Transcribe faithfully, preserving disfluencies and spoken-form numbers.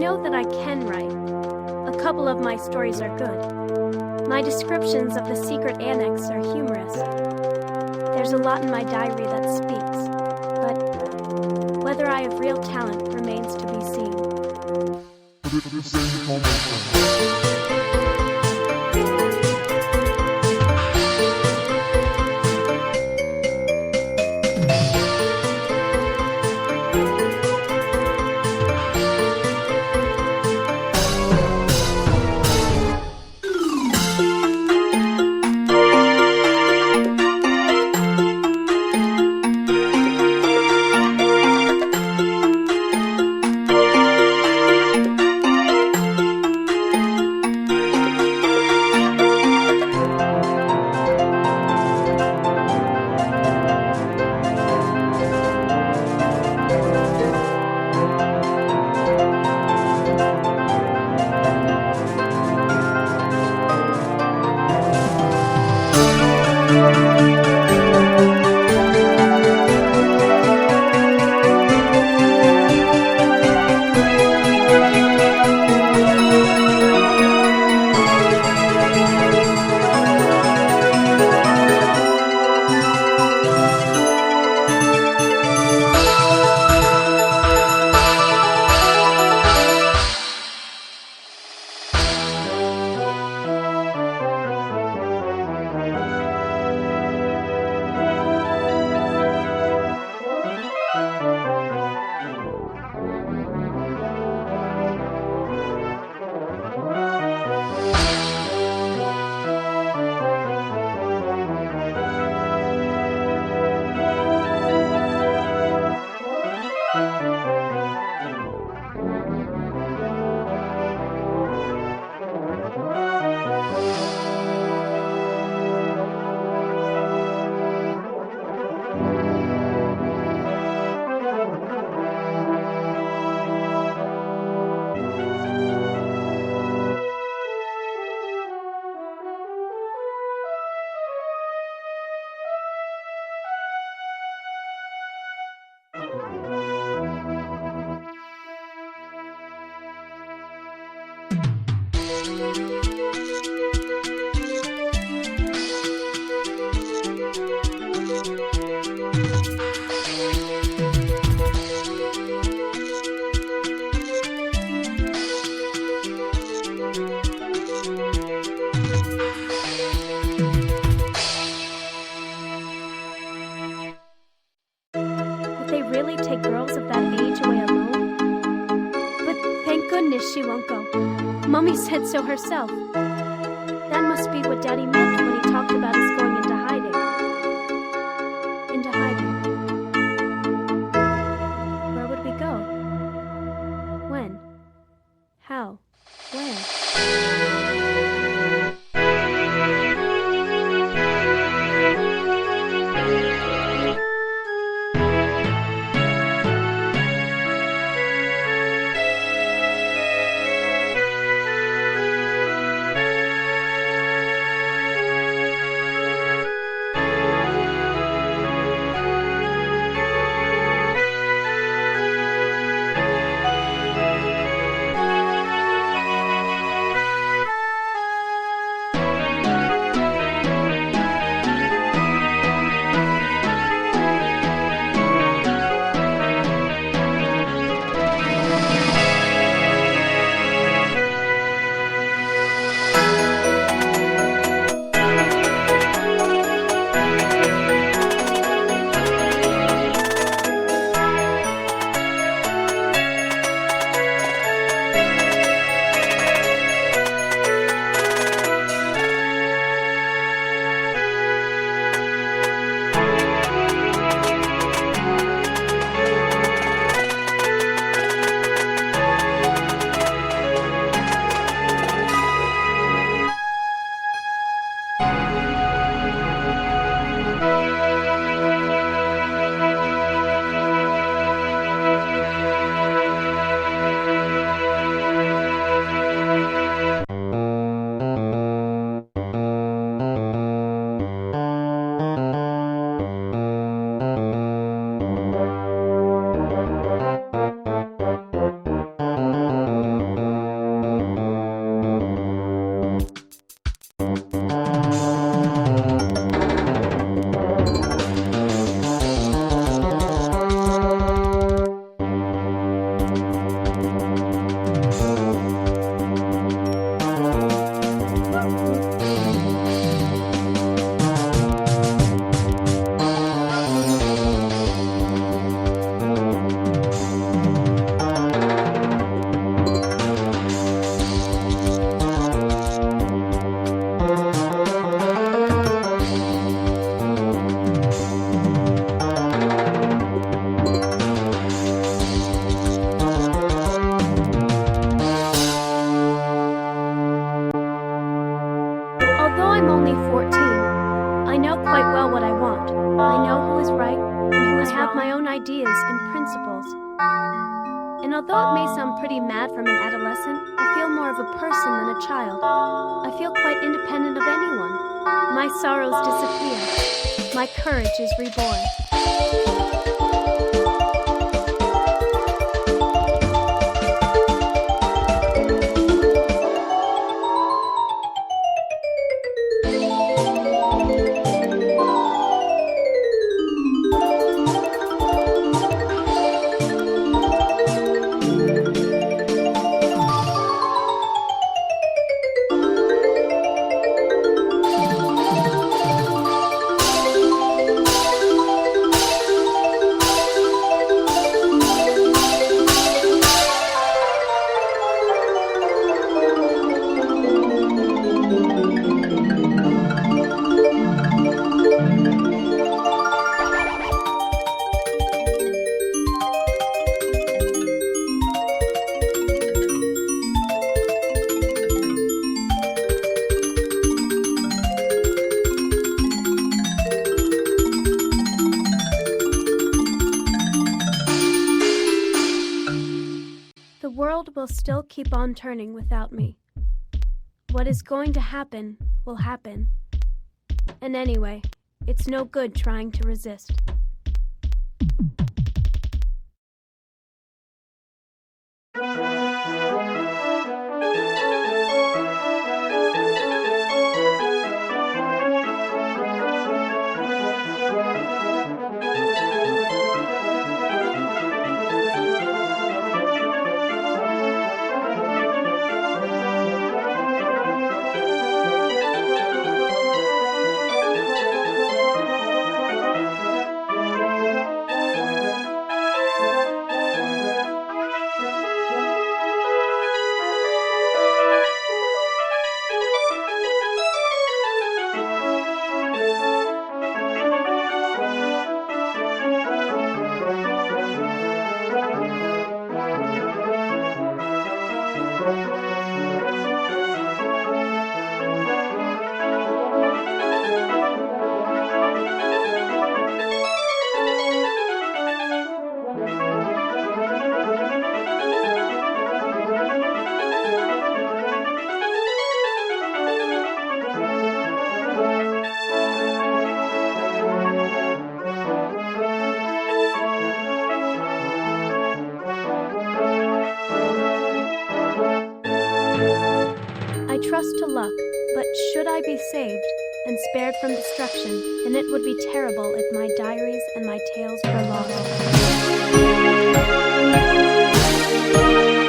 know that I can write. A couple of my stories are good. My descriptions of the secret annex are humorous. There's a lot in my diary that speaks, but whether I have real talent remains to be seen. Really take girls of that age away alone? But thank goodness she won't go. Mommy said so herself. That must be what Daddy meant when he talked about us going into hiding. Into hiding. Where would we go? When? How? Where? Although I'm only fourteen, I know quite well what I want. I know who is right and who is wrong. I have my own ideas and principles. And although it may sound pretty mad from an adolescent, I feel more of a person than a child. I feel quite independent of anyone. My sorrows disappear. My courage is reborn. The world will still keep on turning without me. What is going to happen will happen. And anyway, it's no good trying to resist. I trust to luck, but should I be saved and spared from destruction, then it would be terrible if my diaries and my tales were lost.